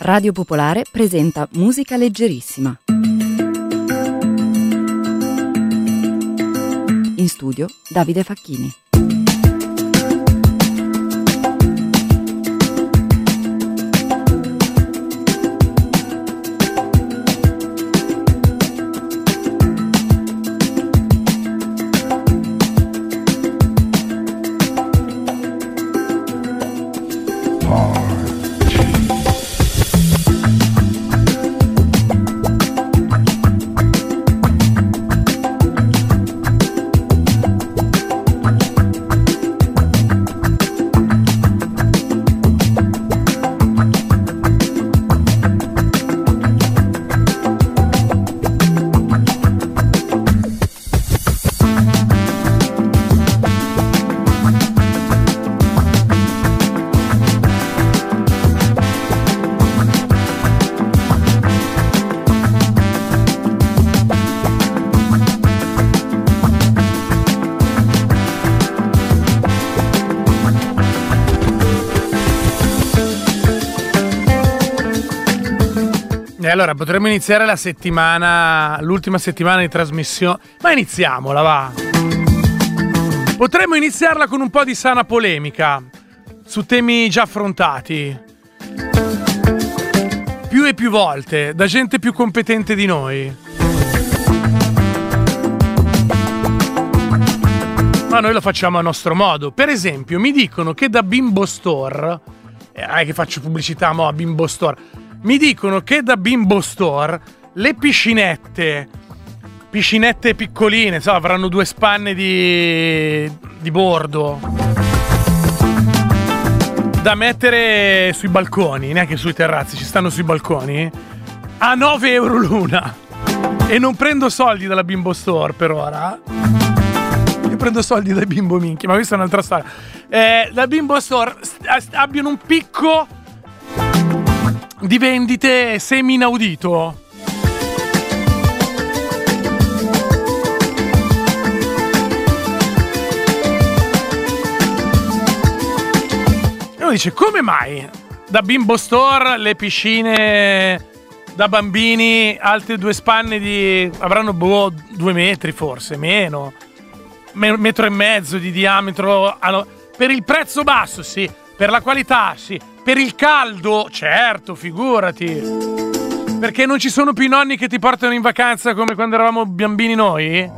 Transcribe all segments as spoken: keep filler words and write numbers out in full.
Radio Popolare presenta Musica Leggerissima. In studio Davide Facchini. E allora potremmo iniziare la settimana, l'ultima settimana di trasmissione, ma iniziamola, va. Potremmo iniziarla con un po' di sana polemica su temi già affrontati più e più volte da gente più competente di noi. Ma noi lo facciamo a nostro modo. Per esempio, mi dicono che da Bimbo Store, eh, che faccio pubblicità mo a Bimbo Store. Mi dicono che da Bimbo Store le piscinette, piscinette piccoline, so, avranno due spanne di, di bordo da mettere sui balconi, neanche sui terrazzi, ci stanno sui balconi, a nove euro l'una. E non prendo soldi dalla Bimbo Store per ora. Io prendo soldi dai Bimbo Minchia, ma questa è un'altra storia. Eh, la Bimbo Store abbiano un picco di vendite semi inaudito. E uno dice: come mai da Bimbo Store le piscine da bambini alte due spanne di avranno boh, due metri forse, meno, Me- metro e mezzo di diametro, allora, per il prezzo basso, sì, per la qualità, sì. Per il caldo, certo, figurati. Perché non ci sono più i nonni che ti portano in vacanza come quando eravamo bambini noi?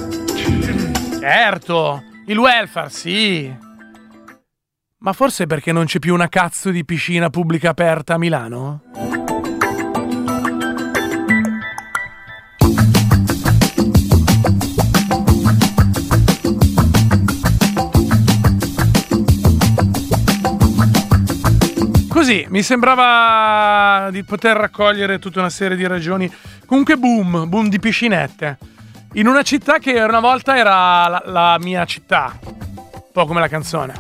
Certo, il welfare, sì. Ma forse perché non c'è più una cazzo di piscina pubblica aperta a Milano? Così, mi sembrava di poter raccogliere tutta una serie di ragioni. Comunque boom, boom di piscinette. In una città che una volta era la, la mia città. Un po' come la canzone.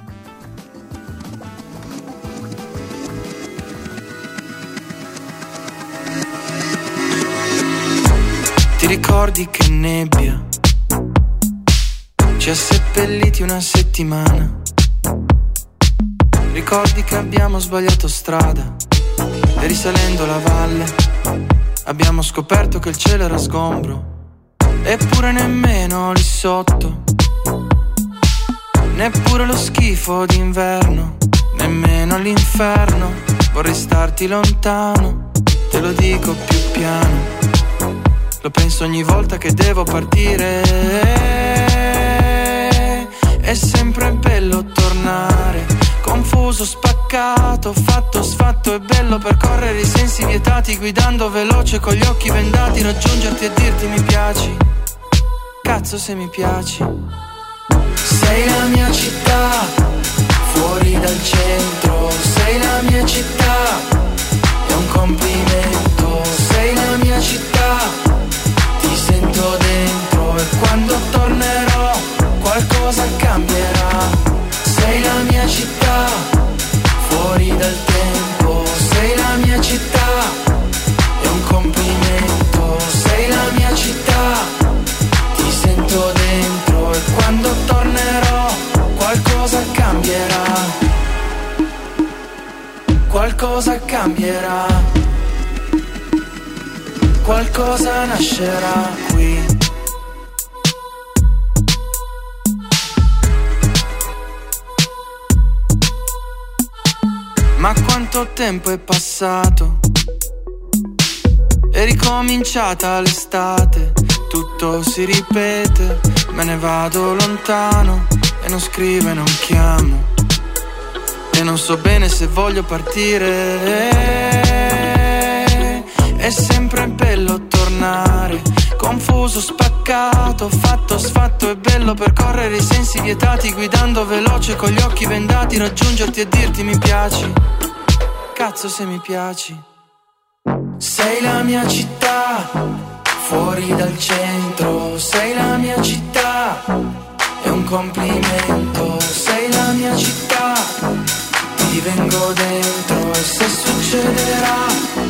Ti ricordi che nebbia ci ha seppelliti una settimana? Ricordi che abbiamo sbagliato strada e risalendo la valle abbiamo scoperto che il cielo era sgombro, eppure nemmeno lì sotto, neppure lo schifo d'inverno, nemmeno l'inferno. Vorrei starti lontano, te lo dico più piano, lo penso ogni volta che devo partire. È sempre bello tornare, confuso, spaccato, fatto, sfatto. È bello percorrere i sensi vietati, guidando veloce con gli occhi vendati, raggiungerti e dirti mi piaci, cazzo se mi piaci. Sei la mia città, fuori dal centro. Sei la mia città, è un complimento. Sei la mia città, ti sento dentro. E quando tornerò qualcosa cambierà. Sei la mia città, fuori dal tempo. Sei la mia città, è un complimento. Sei la mia città, ti sento dentro. E quando tornerò qualcosa cambierà. Qualcosa qualcosa cambierà, qualcosa nascerà qui. Ma quanto tempo è passato, è ricominciata l'estate, tutto si ripete, me ne vado lontano e non scrivo e non chiamo, e non so bene se voglio partire. È sempre bello tornare, confuso, spaccato, fatto, sfatto, è bello percorrere i sensi vietati, guidando veloce con gli occhi vendati, raggiungerti e dirti mi piaci, cazzo se mi piaci. Sei la mia città, fuori dal centro, sei la mia città, è un complimento, sei la mia città, ti vengo dentro e se succederà.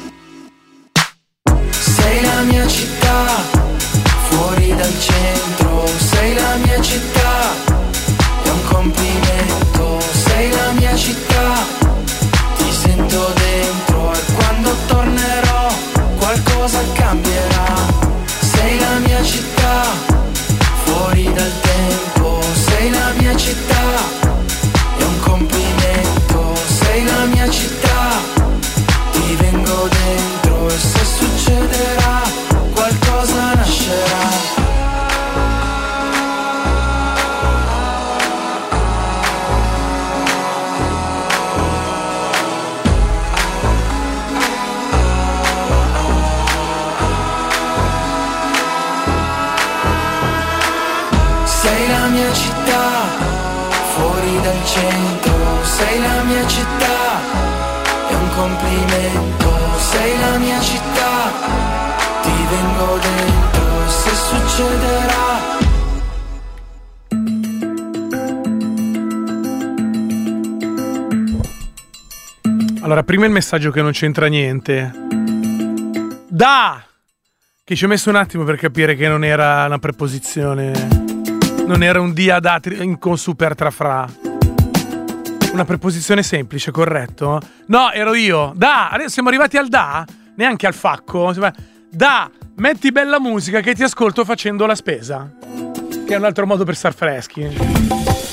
Sei la mia città, fuori dal centro, sei la mia città, è un complimento, sei la mia città, ti sento dentro e quando tornerò qualcosa cambierà. Sei la mia città, fuori dal tempo, sei la mia città, è un complimento, sei la mia città, ti vengo dentro e se succederà qualcosa nascerà. Sei la mia città, fuori dal centro, sei la mia città, è un complimento, sei la mia città, ti vengo dentro e se succederà. Allora, prima il messaggio che non c'entra niente. Da! Che ci ho messo un attimo per capire che non era una preposizione, non era un dia da in con super tra fra. Una preposizione semplice, corretto? No, ero io. Da! Adesso siamo arrivati al da? Neanche al facco. Da! Metti bella musica che ti ascolto facendo la spesa. Che è un altro modo per star freschi.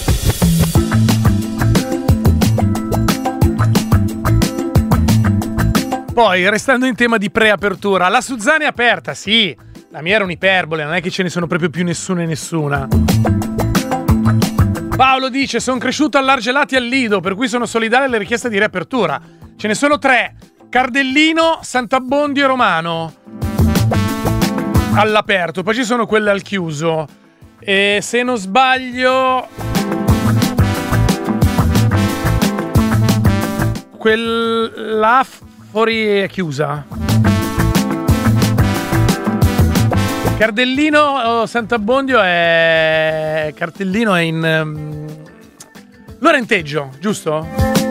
Poi, restando in tema di preapertura, la Suzzana è aperta, sì. La mia era un'iperbole, non è che ce ne sono proprio più nessuna e nessuna. Paolo dice, sono cresciuto all'Argelati al Lido, per cui sono solidale alle richieste di riapertura. Ce ne sono tre. Cardellino, Sant'Abbondio e Romano. All'aperto, poi ci sono quelle al chiuso. E se non sbaglio... Quella fuori è chiusa. Cardellino oh, Sant'Abbondio è... Cartellino è in... Um... Lorenteggio, giusto?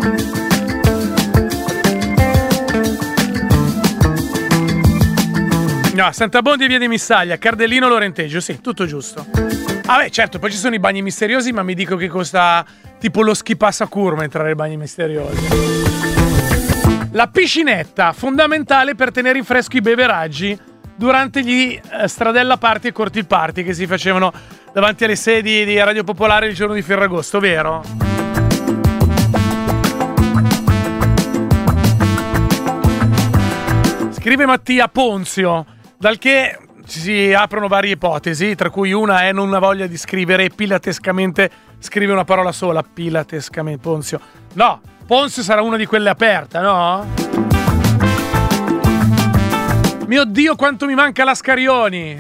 No, Sant'Abbondio e via di Missaglia, Cardellino Lorenteggio, sì, tutto giusto. Ah beh, certo, poi ci sono i bagni misteriosi, ma mi dico che costa tipo lo ski passa curva entrare ai bagni misteriosi. La piscinetta, fondamentale per tenere in fresco i beveraggi durante gli eh, Stradella Party e Cortil Party che si facevano davanti alle sedi di Radio Popolare il giorno di Ferragosto, vero? Scrive Mattia Ponzio, dal che si aprono varie ipotesi, tra cui una è non ha voglia di scrivere e pilatescamente scrive una parola sola, pilatescamente, Ponzio. No, Ponzio sarà una di quelle aperte, no? Mio Dio, quanto mi manca la Scarioni!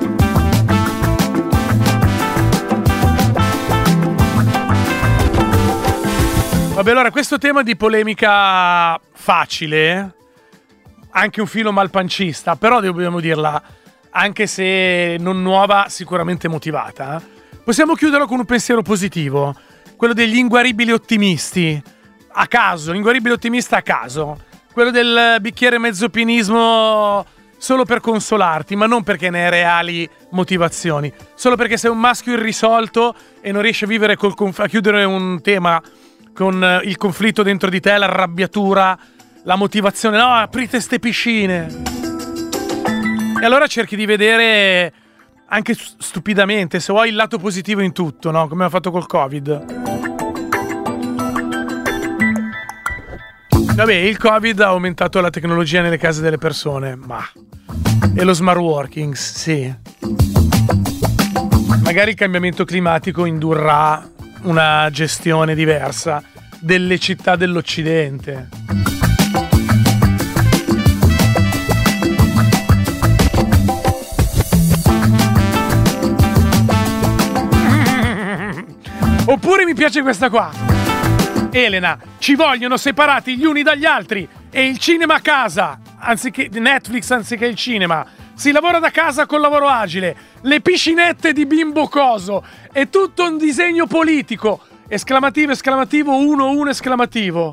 Vabbè, allora, questo tema di polemica facile, anche un filo malpancista, però dobbiamo dirla, anche se non nuova, sicuramente motivata, possiamo chiuderlo con un pensiero positivo, quello degli inguaribili ottimisti, a caso, inguaribile ottimista a caso, quello del bicchiere mezzo pienismo solo per consolarti, ma non perché ne hai reali motivazioni, solo perché sei un maschio irrisolto e non riesci a vivere col conf- a chiudere un tema con il conflitto dentro di te, l'arrabbiatura la motivazione, no, aprite ste piscine. E allora cerchi di vedere anche stupidamente, se vuoi, il lato positivo in tutto, no? Come ha fatto col Covid. Vabbè, il Covid ha aumentato la tecnologia nelle case delle persone, ma e lo smart working, sì. Magari il cambiamento climatico indurrà una gestione diversa delle città dell'Occidente. Oppure mi piace questa qua. Elena, ci vogliono separati gli uni dagli altri e il cinema a casa, anziché Netflix anziché il cinema. Si lavora da casa col lavoro agile, le piscinette di Bimbo Coso, è tutto un disegno politico. Esclamativo, esclamativo, uno, uno, esclamativo.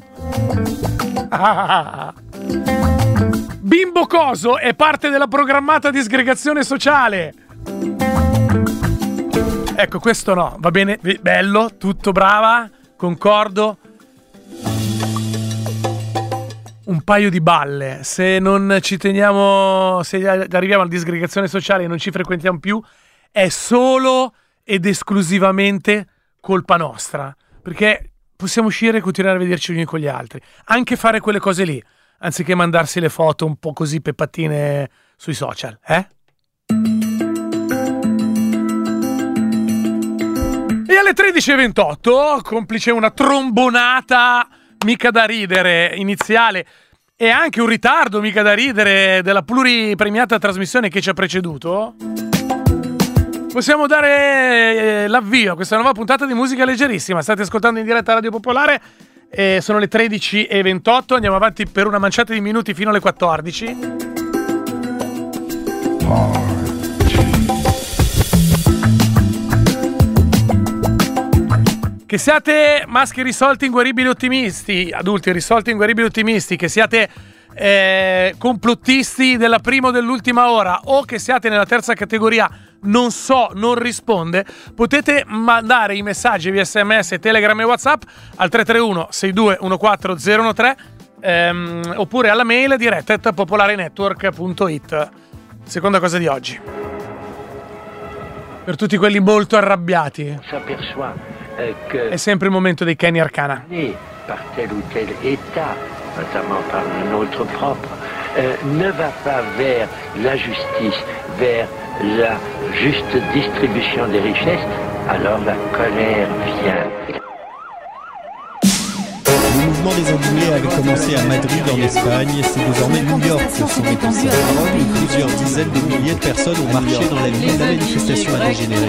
Ah. Bimbo Coso è parte della programmata disgregazione sociale. Ecco, questo no, va bene, bello, tutto brava, concordo. Un paio di balle, se non ci teniamo, se arriviamo alla disgregazione sociale e non ci frequentiamo più, è solo ed esclusivamente colpa nostra, perché possiamo uscire e continuare a vederci gli uni con gli altri, anche fare quelle cose lì, anziché mandarsi le foto un po' così peppatine sui social, eh? E alle tredici e ventotto, complice una trombonata mica da ridere iniziale e anche un ritardo mica da ridere della pluripremiata trasmissione che ci ha preceduto, possiamo dare l'avvio a questa nuova puntata di Musica Leggerissima. State ascoltando in diretta Radio Popolare, eh, sono le tredici e ventotto, andiamo avanti per una manciata di minuti fino alle quattordici. Oh. Che siate maschi risolti, inguaribili ottimisti, adulti risolti, inguaribili ottimisti, che siate eh, complottisti della prima o dell'ultima ora, o che siate nella terza categoria non so, non risponde, potete mandare i messaggi via sms, telegram e whatsapp al tre tre uno sei due uno quattro zero uno tre ehm, oppure alla mail diretta at popolarenetwork punto it. Seconda cosa di oggi, per tutti quelli molto arrabbiati, è sempre il momento dei Kenny Arcana. Par tel ou tel État, notamment par le nôtre propre, euh, ne va pas vers la justice, vers la juste distribution des richesses, alors la colère vient. Le mouvement des indignés avait commencé à Madrid en Espagne, c'est désormais New York que sont étendus à Rome où plusieurs dizaines de milliers de personnes ont marché dans la ville. La manifestation a dégénéré.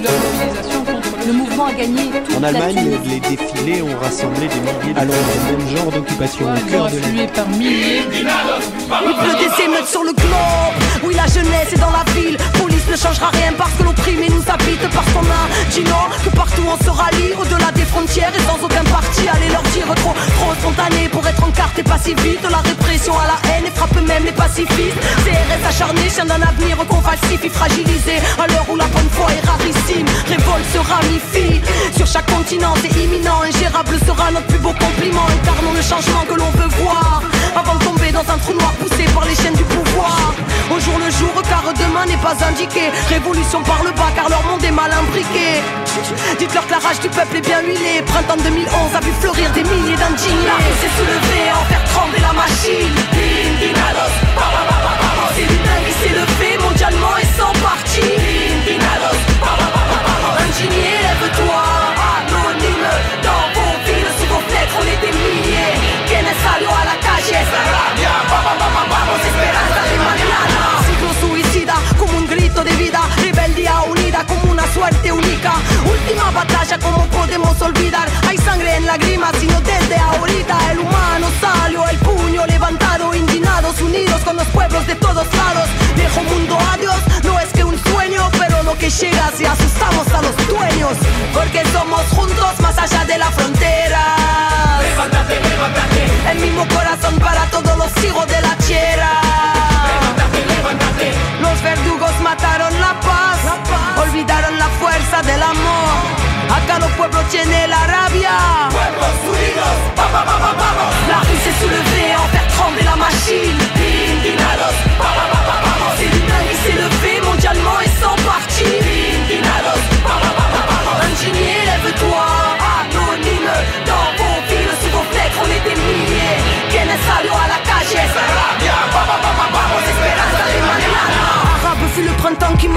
Le mouvement a gagné toute En Allemagne, la les défilés ont rassemblé des milliers de Londres, le même genre d'occupation au cœur de la par milliers. Il pleut des émeutes sur le globe. Oui, la jeunesse est dans la ville. Police ne changera rien parce que l'opprimé nous habite. Parce qu'on a dit non, que partout on se rallie. Au-delà des frontières et sans aucun parti. Allez leur dire trop, trop spontané pour être en carte et pas si vite. La répression à la haine et frappe même les pacifistes. C R S acharné, chien d'un avenir qu'on falsifie, fragilisé. À l'heure où la bonne foi est rarissime, révolte se ramifie. Sur chaque continent c'est imminent. Ingérable sera notre plus beau compliment. Incarnons le changement que l'on veut voir avant de tomber dans un trou noir poussé par les chaînes du pouvoir. Au jour le jour, car demain n'est pas indiqué. Révolution par le bas car leur monde est mal imbriqué. Dites-leur que la rage du peuple est bien huilée. Printemps deux mille onze a vu fleurir des milliers d'indignés. La rue s'est soulevée, en faire trembler la machine. Indignados, c'est l'humain qui s'est levé mondialement et sans parti. Indignados, indigné, lève-toi. Anonyme, dans vos villes, sous vos fenêtres, on est des milliers. Quienes salió a la calle, esa rabia. Vamos, esperanza de mañana. Ciclo suicida, como un grito de vida. Rebeldía unida, como una suerte única. Última batalla, como podemos olvidar. Hay sangre en lágrimas, sino desde ahorita. El humano salió, el puño levantado. Indignados, unidos con los pueblos de todos lados. Viejo mundo, adiós, no es que un sueño, pero lo que llega si asustamos a los dueños. Porque somos juntos más allá de la frontera. Levántate, levántate. El mismo corazón para todos los hijos de la tierra. Levántate, levántate. Los verdugos mataron la paz, la paz. Olvidaron la fuerza del amor. Acá los pueblos tienen la rabia. Pueblos unidos, vamos, vamos, vamos. La rue s'est soulevée en faire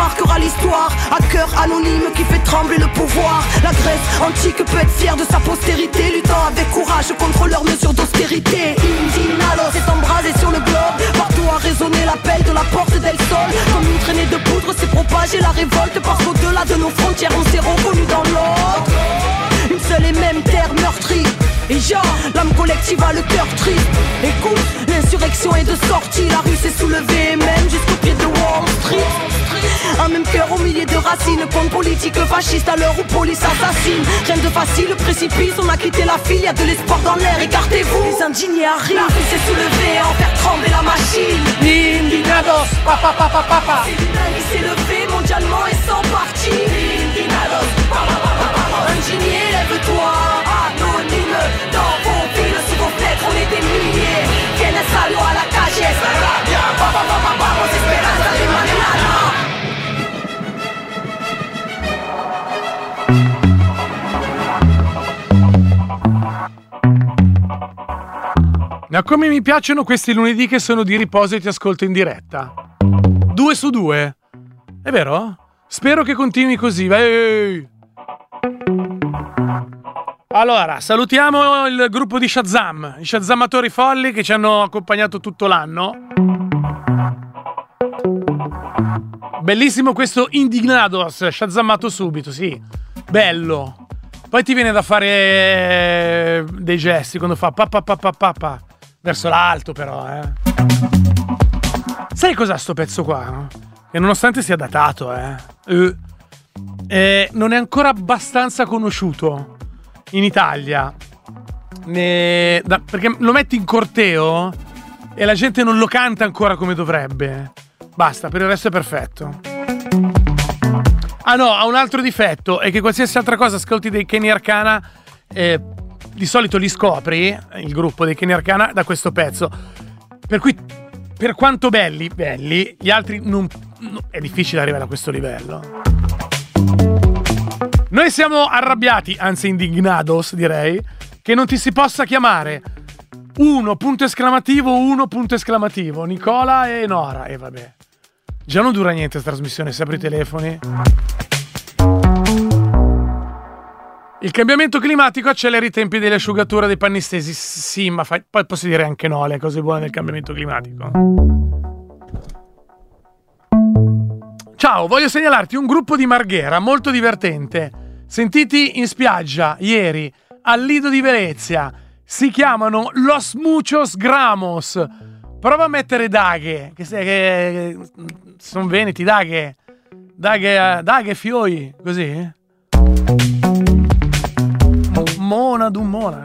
marquera l'histoire. Hacker anonyme qui fait trembler le pouvoir. La Grèce antique peut être fière de sa postérité, luttant avec courage contre leurs mesures d'austérité. Indignados s'est embrasé sur le globe, partout a résonné l'appel de la porte del Sol. Comme une traînée de poudre s'est propagée la révolte, parce qu'au-delà de nos frontières on s'est reconnu dans l'ordre. Une seule et même terre meurtrie, et genre, l'âme collective a le cœur triste. Écoute, l'insurrection est de sortie, la rue s'est soulevée, même jusqu'au pied de Wall Street. Un même cœur au milieu de racines, compte politique fasciste à l'heure où police assassine. Rien de facile, précipice, on a quitté la file, y'a de l'espoir dans l'air, écartez-vous. Les indignés arrivent, la rue s'est soulevée, à en faire trembler la machine. Indignados, papa, papa, papa. C'est l'humain qui s'est levé mondialement et sans parti. Indignados, papa, papa, papa. Indigné, lève-toi, anonyme. Dans vos villes, sous vos fenêtres, on est des milliers. Viene saludo a la calle, es la rabia. Papa, papa, vamos, esperanza de mañana. Ma come mi piacciono questi lunedì che sono di riposo e ti ascolto in diretta. Due su due. È vero? Spero che continui così. Vai. Allora, salutiamo il gruppo di Shazam, i Shazamatori folli che ci hanno accompagnato tutto l'anno. Bellissimo questo Indignados, Shazamato subito, sì. Bello. Poi ti viene da fare dei gesti quando fa papà papà papà. Verso l'alto però, eh. Sai cos'ha sto pezzo qua? No? Che nonostante sia datato, eh, eh, eh, non è ancora abbastanza conosciuto in Italia. Ne, da, perché lo metti in corteo e la gente non lo canta ancora come dovrebbe. Basta, per il resto è perfetto. Ah no, ha un altro difetto, è che qualsiasi altra cosa ascolti dei Kenny Arcana, eh, di solito li scopri, il gruppo dei Kenny Arcana, da questo pezzo. Per cui, per quanto belli, belli, gli altri non, no, è difficile arrivare a questo livello. Noi siamo arrabbiati, anzi indignados direi, che non ti si possa chiamare uno punto esclamativo, uno punto esclamativo, Nicola e Nora. E vabbè, già non dura niente sta trasmissione se apri i telefoni. Il cambiamento climatico accelera i tempi dell'asciugatura dei panni stesi. Sì, ma fai, poi posso dire anche no le cose buone del cambiamento climatico. Ciao, voglio segnalarti un gruppo di Marghera molto divertente. Sentiti in spiaggia ieri al Lido di Venezia. Si chiamano Los Muchos Gramos. Prova a mettere Daghe, che, che, che sono veneti, Daghe. Daghe, Daghe Fioi, così. Mona du Mona.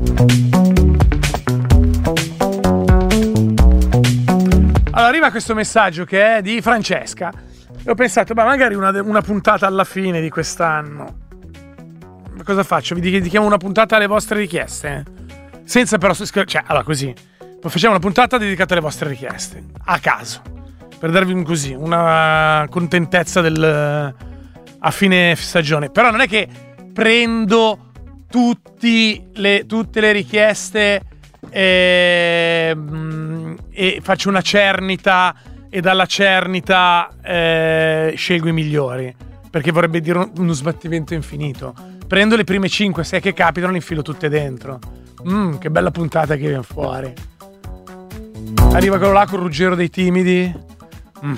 Allora arriva questo messaggio che è di Francesca e ho pensato, ma magari una, una puntata alla fine di quest'anno. Cosa faccio? Vi dedichiamo una puntata alle vostre richieste? Senza però, cioè, allora così, poi facciamo una puntata dedicata alle vostre richieste, a caso, per darvi un così, una contentezza del, a fine stagione. Però non è che prendo tutti le, tutte le richieste e, e faccio una cernita e dalla cernita eh, scelgo i migliori, perché vorrebbe dire uno sbattimento infinito. Prendo le prime cinque sei che capitano, le infilo tutte dentro. Mmm, che bella puntata che viene fuori. Arriva quello là con il Ruggero dei Timidi. Mm.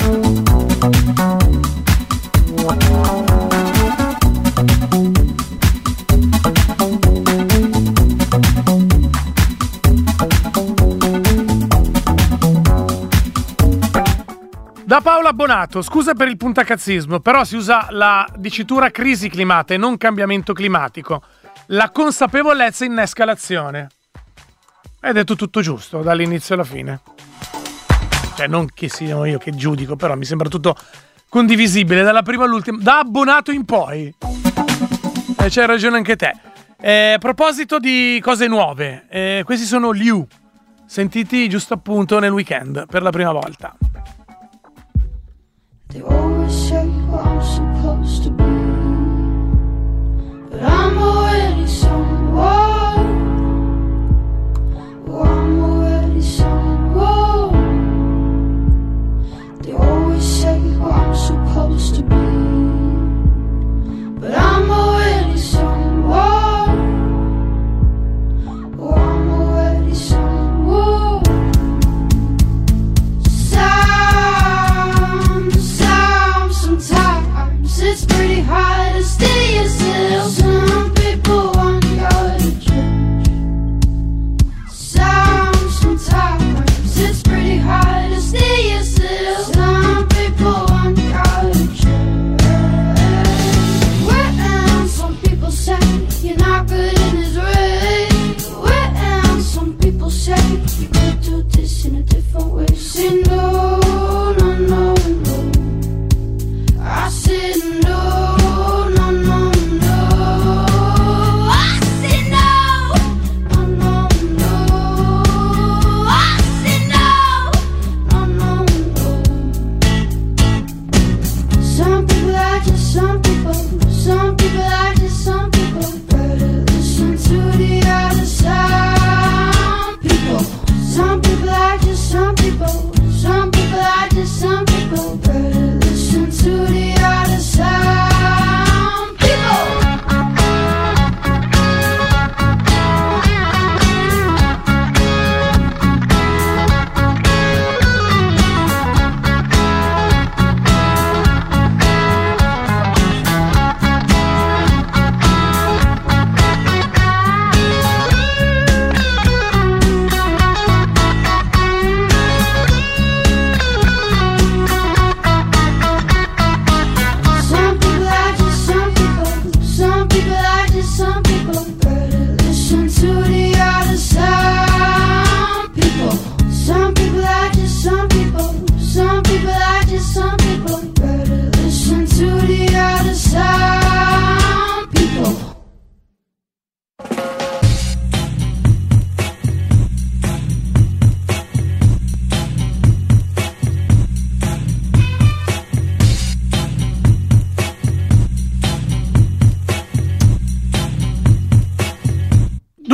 Da Paola Bonato, scusa per il puntacazzismo, però si usa la dicitura crisi climata e non cambiamento climatico. La consapevolezza innesca l'azione. Hai detto tutto giusto, dall'inizio alla fine. Cioè, non che sia io che giudico, però mi sembra tutto condivisibile, dalla prima all'ultima, da abbonato in poi. E c'hai ragione anche te. Eh, a proposito di cose nuove, eh, questi sono gli U, sentiti giusto appunto nel weekend, per la prima volta. They always say what I'm supposed to be, but I'm already someone. Oh, I'm already someone. They always say what I'm supposed to be.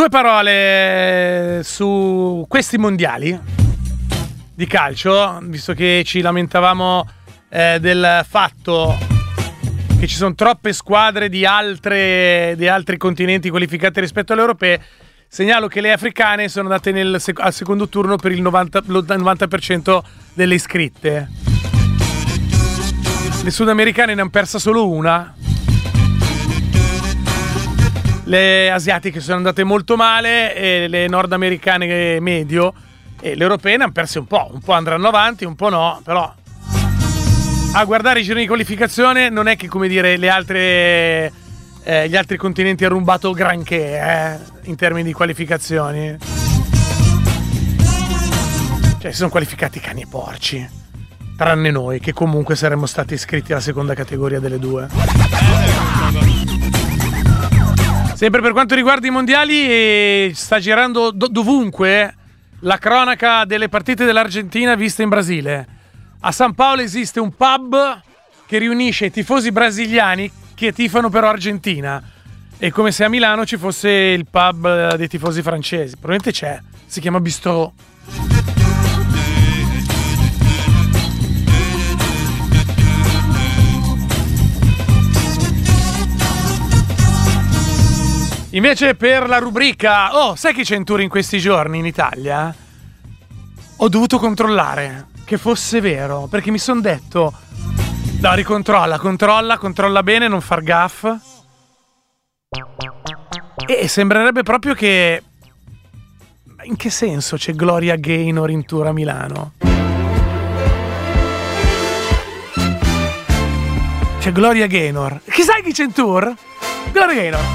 Due parole su questi mondiali di calcio, visto che ci lamentavamo eh, del fatto che ci sono troppe squadre di, altre, di altri continenti qualificate rispetto alle europee. Segnalo che le africane sono andate nel sec- al secondo turno per il novanta, novanta per cento delle iscritte. Le sudamericane ne hanno persa solo una. Le asiatiche sono andate molto male e le nordamericane medio, e le europee ne hanno perse un po'. Un po' andranno avanti, un po' no, però a guardare i gironi di qualificazione non è che, come dire, le altre eh, gli altri continenti hanno rubato granché eh, in termini di qualificazioni. Cioè si sono qualificati cani e porci, tranne noi che comunque saremmo stati iscritti alla seconda categoria delle due. Sempre per quanto riguarda i mondiali, eh, sta girando do- dovunque la cronaca delle partite dell'Argentina viste in Brasile. A San Paolo esiste un pub che riunisce i tifosi brasiliani che tifano però Argentina. È come se a Milano ci fosse il pub dei tifosi francesi. Probabilmente c'è, si chiama Bistrot. Invece per la rubrica oh, sai chi c'è in tour in questi giorni in Italia? Ho dovuto controllare che fosse vero, perché mi son detto no, ricontrolla, controlla, controlla bene, non far gaff. E sembrerebbe proprio che... In che senso c'è Gloria Gaynor in tour a Milano? C'è Gloria Gaynor. Chi sai chi c'è in tour? Gloria Gaynor.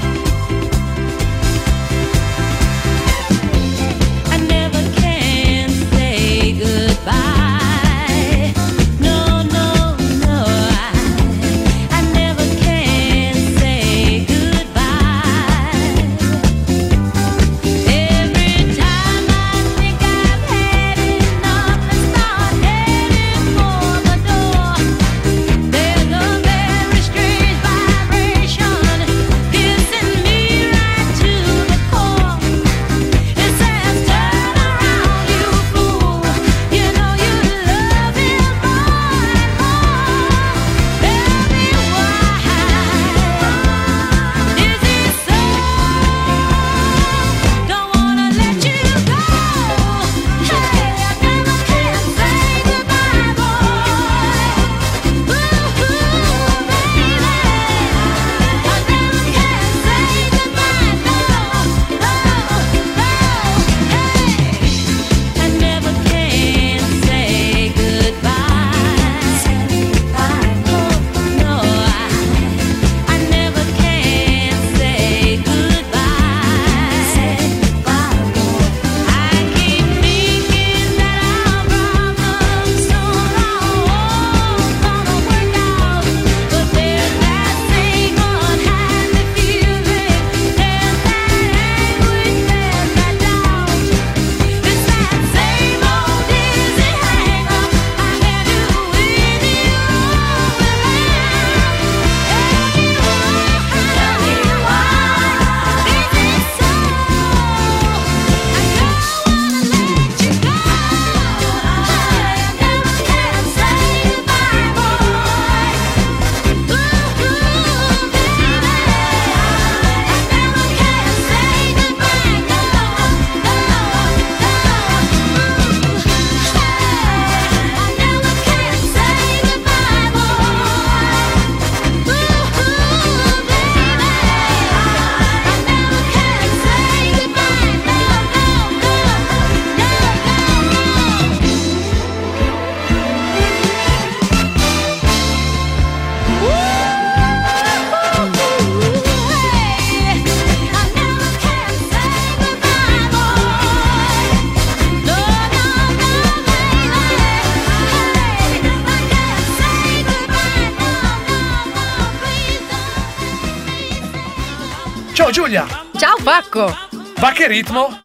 Ciao Giulia! Ciao Pacco! Va che ritmo?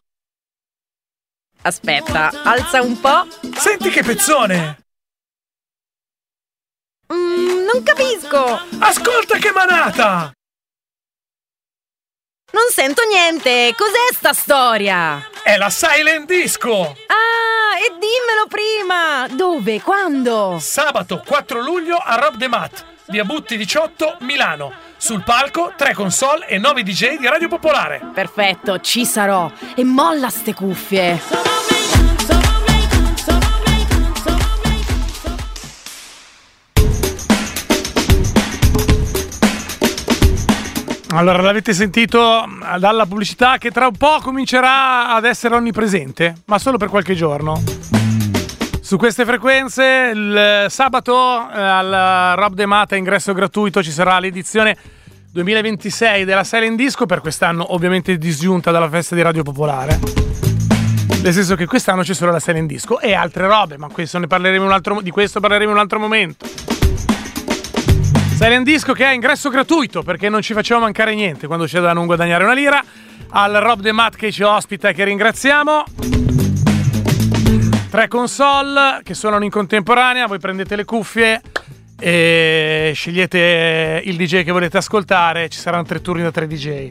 Aspetta, alza un po'. Senti che pezzone! Mm, non capisco! Ascolta che manata! Non sento niente. Cos'è sta storia? È la Silent Disco. Ah, e dimmelo prima. Dove? Quando? Sabato quattro luglio a Rob the Mat, via Butti diciotto, Milano. Sul palco tre console e nove D J di Radio Popolare. Perfetto, ci sarò. E molla ste cuffie. Allora, l'avete sentito dalla pubblicità che tra un po' comincerà ad essere onnipresente, ma solo per qualche giorno. Su queste frequenze, il sabato eh, al Rob the Mat, ingresso gratuito, ci sarà l'edizione duemilaventisei della Silent Disco, per quest'anno ovviamente disgiunta dalla festa di Radio Popolare. Nel senso che quest'anno c'è solo la Silent Disco e altre robe, ma questo ne parleremo un altro, di questo parleremo in un altro momento. Silent Disco che è ingresso gratuito perché non ci facciamo mancare niente quando c'è da non guadagnare una lira. Al Rob the Mat che ci ospita e che ringraziamo. Tre console che suonano in contemporanea, voi prendete le cuffie e scegliete il D J che volete ascoltare, ci saranno tre turni da tre D J.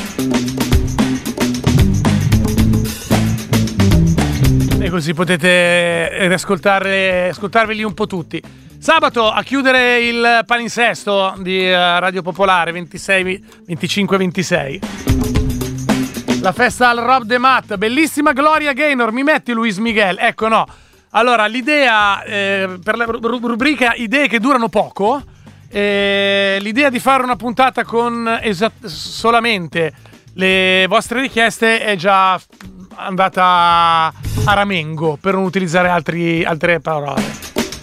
E così potete ascoltarle, ascoltarveli un po' tutti. Sabato a chiudere il palinsesto di Radio Popolare ventisei, venticinque ventisei. La festa al Rob the Mat, bellissima Gloria Gaynor, mi metti Luis Miguel? Ecco no. Allora, l'idea eh, per la rubrica idee che durano poco, eh, l'idea di fare una puntata con esat- solamente le vostre richieste è già andata a ramengo, per non utilizzare altri, altre parole.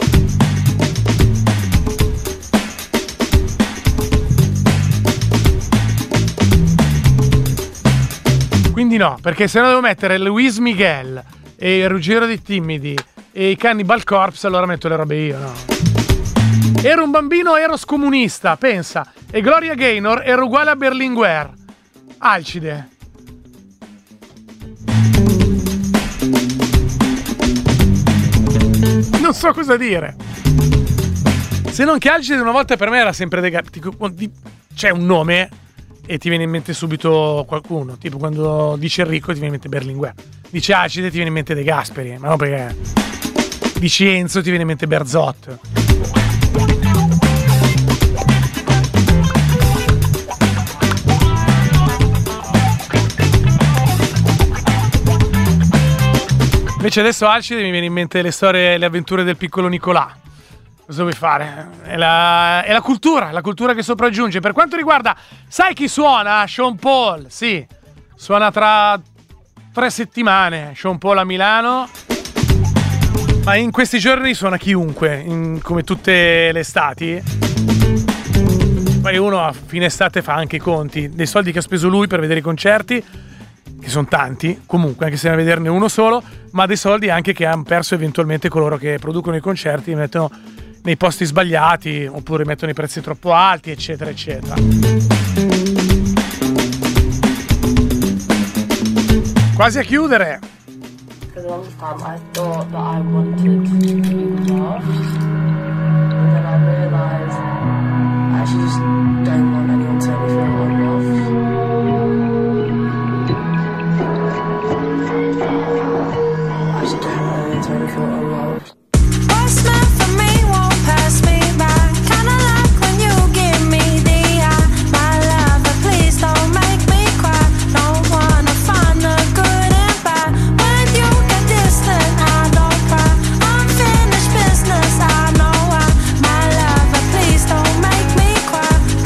Quindi no, perché se no devo mettere Luis Miguel e il Ruggero dei Timidi e i Cannibal Corpse, allora metto le robe io, no? Ero un bambino, ero scomunista, pensa. E Gloria Gaynor ero uguale a Berlinguer. Alcide. Non so cosa dire. Se non che Alcide una volta per me era sempre de... C'è un nome e ti viene in mente subito qualcuno, tipo quando dice Enrico ti viene in mente Berlinguer, dice Acide ti viene in mente De Gasperi, ma no perché dici Enzo ti viene in mente Berzot. Invece adesso Alcide mi viene in mente le storie, le avventure del piccolo Nicolà. Cosa vuoi fare? È la, è la cultura, la cultura che sopraggiunge. Per quanto riguarda, sai chi suona? Sean Paul, sì, suona tra tre settimane. Sean Paul a Milano, ma in questi giorni suona chiunque, in, come tutte le estati. Poi uno a fine estate fa anche i conti dei soldi che ha speso lui per vedere i concerti, che sono tanti, comunque, anche se ne vederne uno solo, ma dei soldi anche che hanno perso eventualmente coloro che producono i concerti e mettono nei posti sbagliati oppure mettono i prezzi troppo alti, eccetera eccetera. Quasi a chiudere. For the longest time I thought that I wanted to be loved, and then I realized I actually just don't want anyone to ever feel unloved. I just don't want anyone to ever feel unloved. What's meant for me won't pass me by. Kinda like when you give me the eye. My lover, please don't make me cry. Don't wanna find the good and bad. When you get distant, I don't cry. Unfinished business, I know why. My lover, please don't make me cry.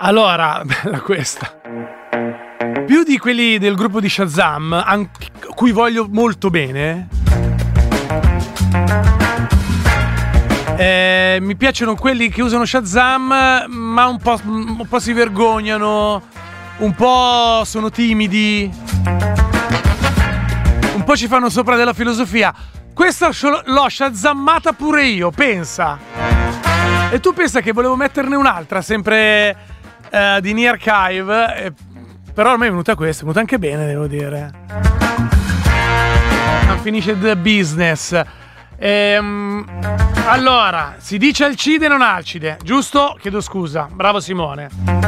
Allora, bella questa. Più di quelli del gruppo di Shazam, a cui voglio molto bene, eh, mi piacciono quelli che usano Shazam, ma un po', un po' si vergognano, un po' sono timidi, un po' ci fanno sopra della filosofia. Questa l'ho shazammata pure io, pensa. E tu pensa che volevo metterne un'altra, sempre eh, di Near Archive, eh, però ormai è venuta questa, è venuta anche bene, devo dire. Unfinished Business. Ehm, allora, si dice Alcide non Alcide, giusto? Chiedo scusa, bravo Simone.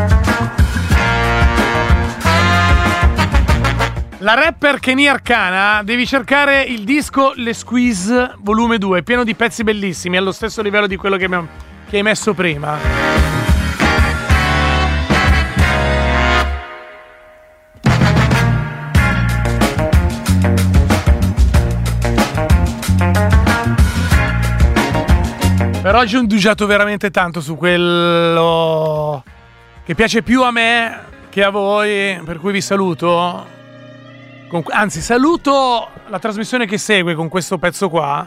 La rapper Kenny Arcana, devi cercare il disco Le Squeeze volume due, pieno di pezzi bellissimi, allo stesso livello di quello che, abbiamo, che hai messo prima. Per oggi ho indugiato veramente tanto su quello che piace più a me che a voi, per cui vi saluto. Con, anzi, saluto la trasmissione che segue con questo pezzo qua.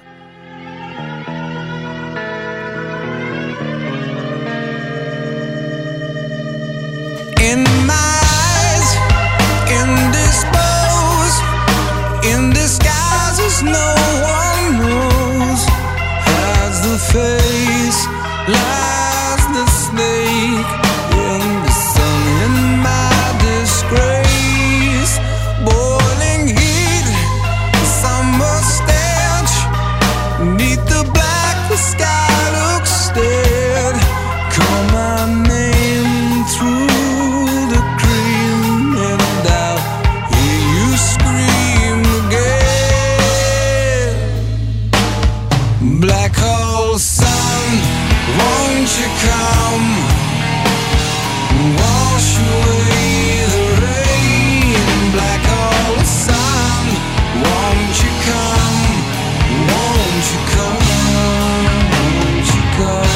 In my eyes, indisposed, in disguises no one knows. Has the face, lies the snake in the sun. In my disgrace, boiling heat, summer stench. Neath the black, the sky looks dead. Call my name through the cream, and I'll hear you scream again. Black hole sun, won't you come? Wash away the rain. Black hole sun, won't you come? Won't you come? Won't you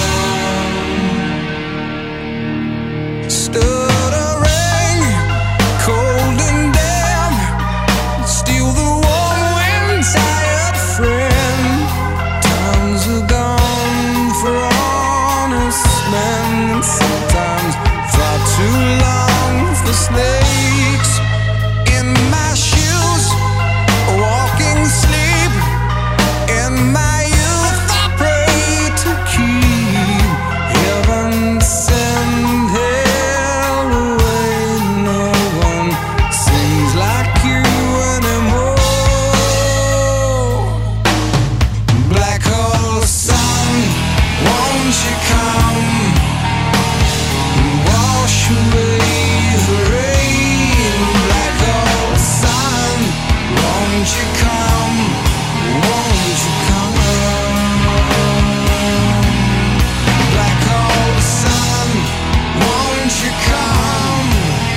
come? Stuttering, cold and damp, steal the warm wind, tired friend. Times are gone for honest men, sometimes far too long for snakes. In my shoes, walking sleep. In my youth, I pray to keep heaven send hell away. No one sings like you anymore. Black hole sun, won't you come? Wash away the rain. Black hole sun, won't you come? Won't you come? Black hole sun, won't you come?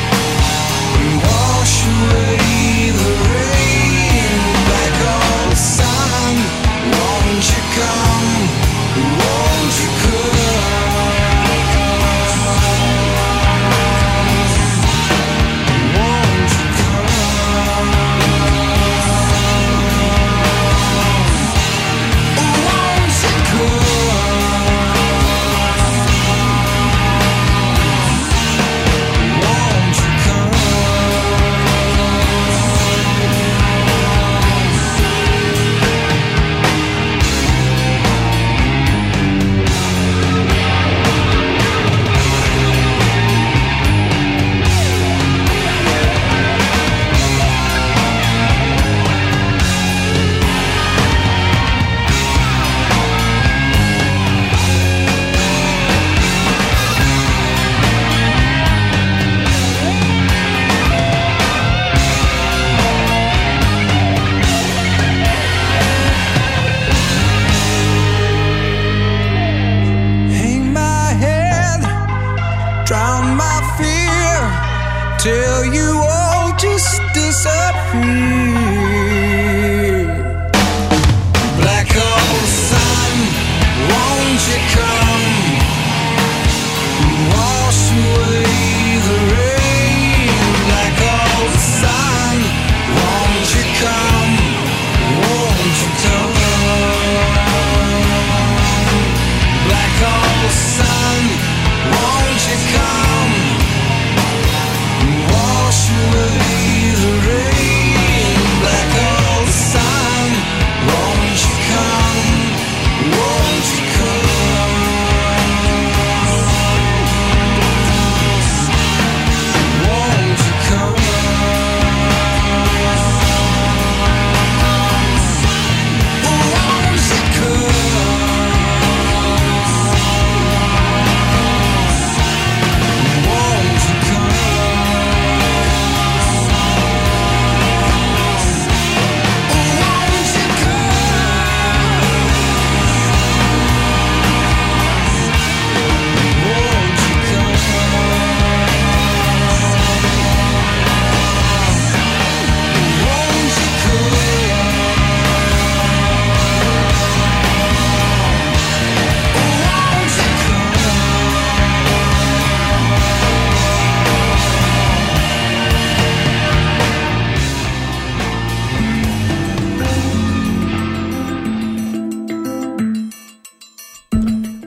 Wash away the rain. Black hole sun, won't you come? Won't you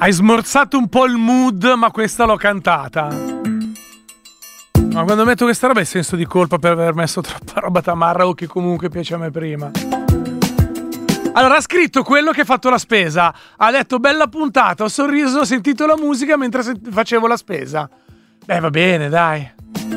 Hai smorzato un po' il mood, ma questa l'ho cantata. Ma quando metto questa roba è senso di colpa per aver messo troppa roba tamarra o che comunque piace a me prima. Allora ha scritto quello che ha fatto la spesa. Ha detto bella puntata, ho sorriso, ho sentito la musica mentre facevo la spesa. Beh, va bene, dai.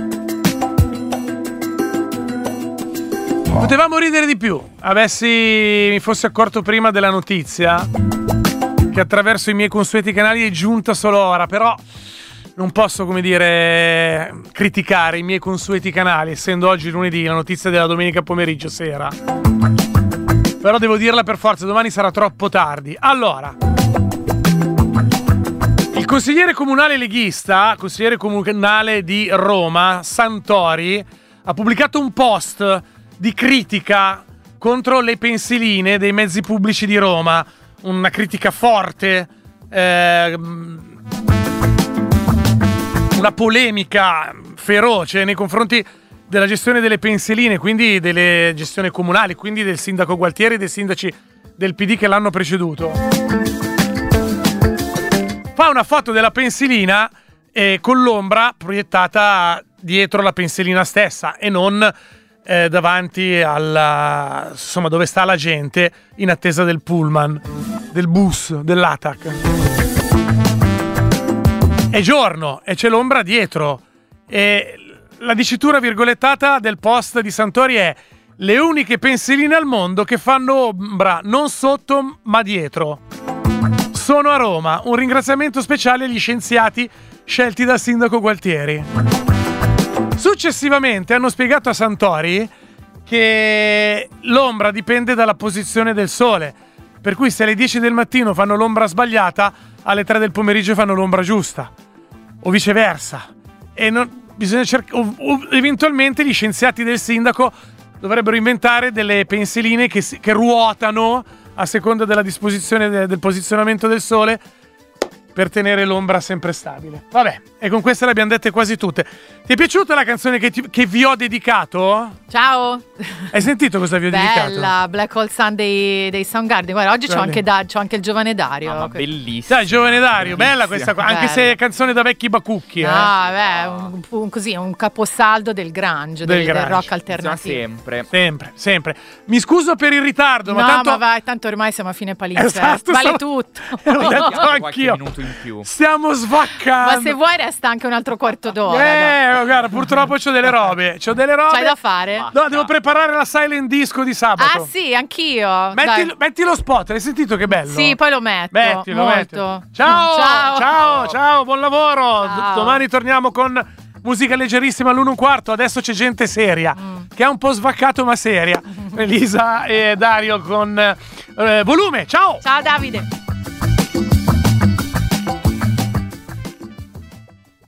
Potevamo ridere di più. Avessi mi fossi accorto prima della notizia che attraverso i miei consueti canali è giunta solo ora, però non posso, come dire, criticare i miei consueti canali, essendo oggi lunedì, la notizia della domenica pomeriggio sera. Però devo dirla per forza, domani sarà troppo tardi. Allora, il consigliere comunale leghista, consigliere comunale di Roma, Santori, ha pubblicato un post di critica contro le pensiline dei mezzi pubblici di Roma. Una critica forte, eh, una polemica feroce nei confronti della gestione delle pensiline, quindi delle gestioni comunali, quindi del sindaco Gualtieri e dei sindaci del P D che l'hanno preceduto. Fa una foto della pensilina eh, con l'ombra proiettata dietro la pensilina stessa e non eh, davanti alla, insomma, dove sta la gente in attesa del pullman, del bus, dell'A T A C. È giorno e c'è l'ombra dietro e la dicitura virgolettata del post di Santori è: le uniche pensiline al mondo che fanno ombra non sotto ma dietro sono a Roma. Un ringraziamento speciale agli scienziati scelti dal sindaco Gualtieri. Successivamente hanno spiegato a Santori che l'ombra dipende dalla posizione del sole, per cui se alle dieci del mattino fanno l'ombra sbagliata, alle tre del pomeriggio fanno l'ombra giusta o viceversa. E non bisogna cercare, o, o eventualmente gli scienziati del sindaco dovrebbero inventare delle pensiline che, che ruotano a seconda della disposizione de, del posizionamento del sole per tenere l'ombra sempre stabile. Vabbè, e con queste le abbiamo dette quasi tutte. Ti è piaciuta la canzone che, ti, che vi ho dedicato? Ciao! Hai sentito cosa vi ho Bella, dedicato? Bella, Black Hole Sun dei, dei Soundgarden. Guarda, oggi c'ho anche, da, c'ho anche il giovane Dario. Ah, bellissimo. Dai, giovane Dario, bellissima. Bella questa qua, anche Bella. se è canzone da vecchi bacucchi. Eh. Ah, beh, un, un, così, un caposaldo del grunge, del, del, grunge. del rock alternativo. Sempre. Sempre, sempre. Mi scuso per il ritardo, no, ma tanto... ma vai, tanto ormai siamo a fine palizia. Esatto, vale stavo... tutto. L'ho detto anch'io. Minuto in più. Stiamo svaccando. Ma se vuoi resta anche un altro quarto d'ora. Eh, guarda, purtroppo c'ho delle robe. C'ho delle robe. C'hai da fare? No, devo preparare la silent disco di sabato. Ah sì, anch'io. Metti, metti lo spot, hai sentito che bello? Sì, poi lo metto. Mettilo, molto. mettilo. Ciao, ciao, ciao, ciao, buon lavoro. Ciao. Domani torniamo con musica leggerissima all'uno e un quarto. Adesso c'è gente seria, mm. che ha un po' svaccato ma seria. Elisa e Dario con eh, volume. Ciao. Ciao Davide.